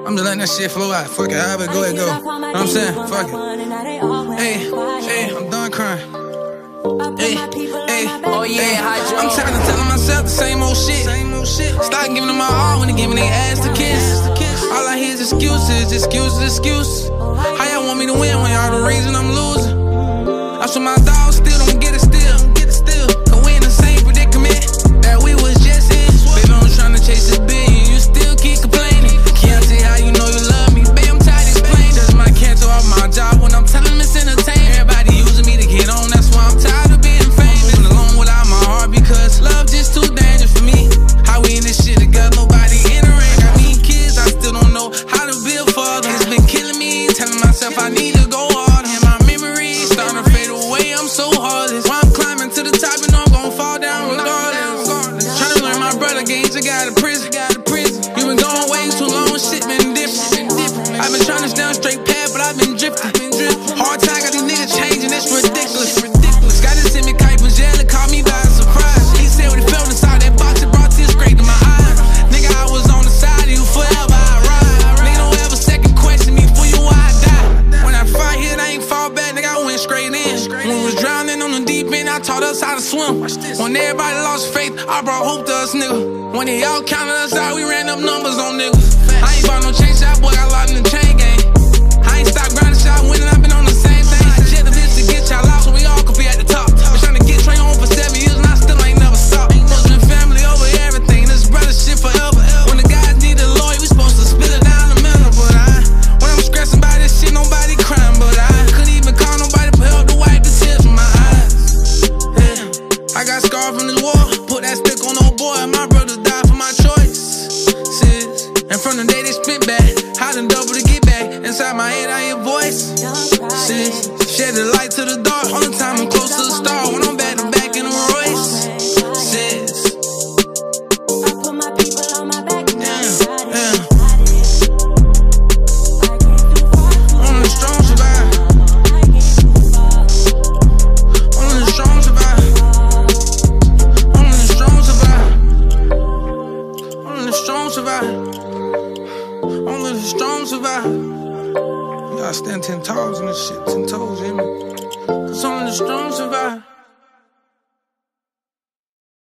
I'm just letting that shit flow out. Fuck it, however it go, it go. Know what I'm saying? Fuck it. Hey, I'm done crying. Hey, oh yeah, Hydro. I'm tired of telling myself the same old shit. Start giving them my all when they giving their ass to kiss. All I hear is excuses, excuses. How y'all want me to win when y'all the reason I'm losing? I swear my dogs still don't get it still. Cause we in the same predicament that we was just in. Baby, I'm trying to chase this billion, you still keep complaining. Can't tell how you know you love me, babe, I'm tired of explaining. Does my cancel off my job when I'm telling them it's entertainment. Everybody using me to get on, that's why I'm tired of being famous. Alone without my heart because love just too dangerous for me. How we in this shit together, nobody in the rain. Got me kids, I still don't know how to be a father. It's been killing me, telling myself I need to go hard. And my memories starting to fade away, I'm so heartless. While I'm climbing to the top, you know I'm gonna fall down regardless. Trying to learn my brother games, I got a prison. You been going way too long, shit been different. I've been trying to stay on straight path, but I've been drifting. Hard time, got these niggas changing, it's ridiculous. Got this in me, Kite was jail, it caught me by surprise. He said when he felt inside that box, it brought tears straight to my eyes. Nigga, I was on the side of you forever, I ride. Nigga, don't ever second question me for you, I die. When I fight hit, I ain't fall back, nigga, I went straight in. When we was drowning on the deep end, I taught us how to swim. When everybody lost faith, I brought hope to us, nigga. When they all counted us out, we ran up numbers on niggas. I ain't bought no chain shot, boy, got locked in the chain gang. I ain't stopped grinding, shot winning, I've been on the same thing. I jet the bitch to get y'all out, so we all could be at the top. Been trying to get Trey home for 7 years, and I still ain't never stopped. Must been family over everything, this brother shit forever. When the guys need a lawyer, we supposed to split it down the middle. But when I'm stressing about this shit, nobody crying. But I couldn't even call nobody for help to wipe the tears from my eyes. Yeah. I got scarred from this war, put that stick on old boy, and my brother died for my choice. Sis. And from the day they spit back, I done double to get back. Inside my head, I hear voice. Sis. Shed the light to the dark. All the time I'm close to the star. When I'm back to back in the Royce. Sis. I put my people on my back. Only the strong survive. Only the strong survive. Only the strong survive. Only the strong survive. Only the strong survive. You gotta stand 10 toes in this shit, 10 toes, you hear me? Cause only the strong survive.